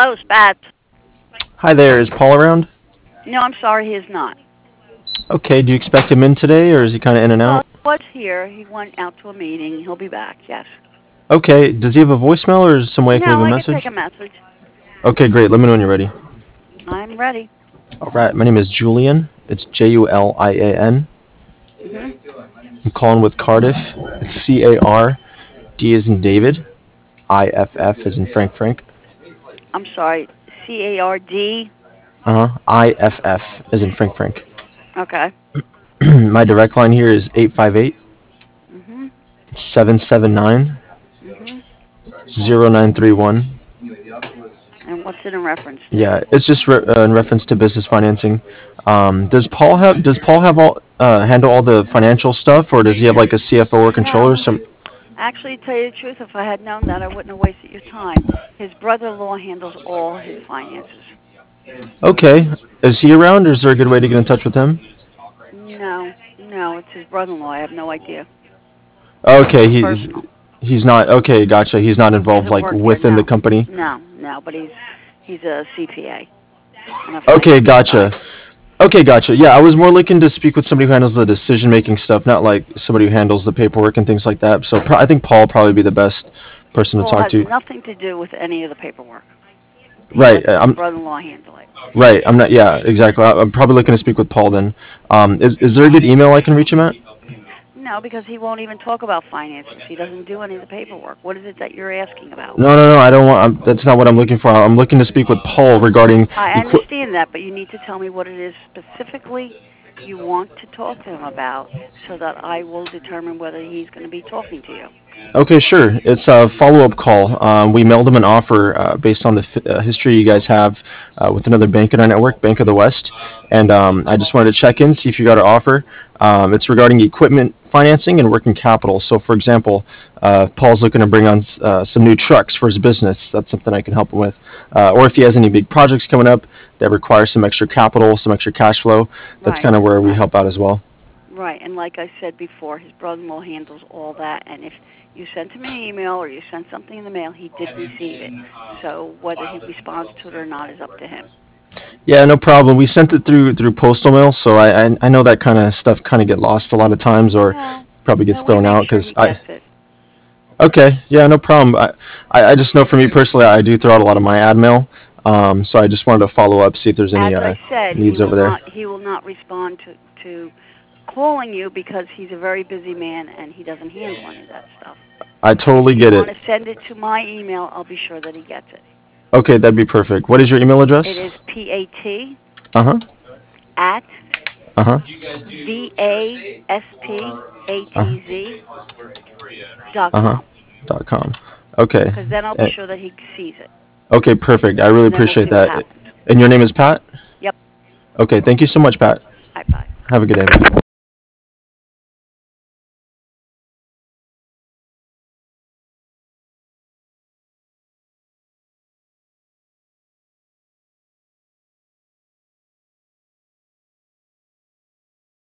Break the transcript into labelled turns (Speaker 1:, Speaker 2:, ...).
Speaker 1: Hello, Spats.
Speaker 2: Hi there, is Paul around?
Speaker 1: No, I'm sorry, he is not.
Speaker 2: Okay, do you expect him in today, or is he kind of in and
Speaker 1: Well,
Speaker 2: out?
Speaker 1: he was here. He went out to a meeting. He'll be back, yes.
Speaker 2: Okay, does he have a voicemail, or is some way I can leave
Speaker 1: No,
Speaker 2: a
Speaker 1: I can take
Speaker 2: message?
Speaker 1: a message.
Speaker 2: Okay, great, let me know when you're ready.
Speaker 1: I'm ready.
Speaker 2: Alright, my name is Julian. It's Julian.
Speaker 1: Hmm.
Speaker 2: I'm calling with Cardiff. It's CAR, D as in David, IFF as in Frank.
Speaker 1: I'm sorry, CARD.
Speaker 2: IFF as in Frank.
Speaker 1: Okay.
Speaker 2: My direct line here is 858
Speaker 1: Mhm.
Speaker 2: 779
Speaker 1: Mhm.
Speaker 2: 0931.
Speaker 1: And what's it in reference to?
Speaker 2: Yeah, it's just in reference to business financing. Does Paul have all handle all the financial stuff, or does he have like a CFO or controller?
Speaker 1: No.
Speaker 2: Some.
Speaker 1: Actually, to tell you the truth, if I had known that, I wouldn't have wasted your time. His brother-in-law handles all his finances.
Speaker 2: Okay, is he around, or is there a good way to get in touch with him?
Speaker 1: No, no, it's his brother-in-law. I have no idea.
Speaker 2: Okay,
Speaker 1: It's personal.
Speaker 2: he's not. Okay, gotcha. He's not
Speaker 1: He
Speaker 2: involved
Speaker 1: doesn't
Speaker 2: like
Speaker 1: work here.
Speaker 2: within the
Speaker 1: No,
Speaker 2: company.
Speaker 1: no, but he's a CPA on a
Speaker 2: Okay,
Speaker 1: financial
Speaker 2: gotcha.
Speaker 1: side.
Speaker 2: Okay, gotcha. Yeah, I was more looking to speak with somebody who handles the decision making stuff, not like somebody who handles the paperwork and things like that. So I think Paul probably be the best person to
Speaker 1: Paul
Speaker 2: talk
Speaker 1: has
Speaker 2: to.
Speaker 1: nothing to do with any of the paperwork. He
Speaker 2: Right.
Speaker 1: lets his brother-in-law handle it.
Speaker 2: Right. I'm not. Yeah. Exactly. I'm probably looking to speak with Paul then. Is there a good email I can reach him at?
Speaker 1: No, because he won't even talk about finances. He doesn't do any of the paperwork. What is it that you're asking about?
Speaker 2: No, no, no. I don't want. That's not what I'm looking for. I'm looking to speak with Paul regarding
Speaker 1: I
Speaker 2: equi-
Speaker 1: understand that, but you need to tell me what it is specifically you want to talk to him about so that I will determine whether he's going to be talking to you.
Speaker 2: Okay, sure. It's a follow-up call. We mailed him an offer based on the history you guys have with another bank in our network, Bank of the West, and I just wanted to check in, see if you got our offer. It's regarding equipment financing and working capital. So, for example, Paul's looking to bring on some new trucks for his business. That's something I can help him with. Or if he has any big projects coming up that require some extra capital, some extra cash flow, that's
Speaker 1: Right,
Speaker 2: kind of where we
Speaker 1: right.
Speaker 2: help out as well.
Speaker 1: Right, and like I said before, his brother-in-law handles all that, and if you sent him an email or you sent something in the mail, he did receive it. So whether he responds to it or not is up to him.
Speaker 2: Yeah, no problem. We sent it through postal mail, so I know that kind of stuff kind of get lost a lot of times, or
Speaker 1: No,
Speaker 2: probably gets
Speaker 1: no, we
Speaker 2: thrown
Speaker 1: make
Speaker 2: out
Speaker 1: sure
Speaker 2: because
Speaker 1: he
Speaker 2: I.
Speaker 1: gets it.
Speaker 2: Okay, yeah, no problem. I just know for me personally, I do throw out a lot of my ad mail, so I just wanted to follow up, see if there's any
Speaker 1: As I said,
Speaker 2: needs over there.
Speaker 1: he will not respond to calling you because he's a very busy man and he doesn't handle any of that stuff.
Speaker 2: I
Speaker 1: If
Speaker 2: totally
Speaker 1: you
Speaker 2: get
Speaker 1: want
Speaker 2: it.
Speaker 1: to send it to my email, I'll be sure that he gets it.
Speaker 2: Okay, that'd be perfect. What is your email
Speaker 1: It
Speaker 2: address?
Speaker 1: is PAT
Speaker 2: Uh huh.
Speaker 1: at
Speaker 2: Uh huh.
Speaker 1: VASPATZ dot
Speaker 2: Uh huh.
Speaker 1: com,
Speaker 2: .com. Okay.
Speaker 1: because then I'll be
Speaker 2: Eh,
Speaker 1: sure that he sees it,
Speaker 2: Okay, perfect. I really
Speaker 1: and then we'll
Speaker 2: appreciate
Speaker 1: see what
Speaker 2: that.
Speaker 1: happens.
Speaker 2: And your name is Pat?
Speaker 1: Yep.
Speaker 2: Okay, thank you so much, Pat.
Speaker 1: Bye bye.
Speaker 2: Have a good day.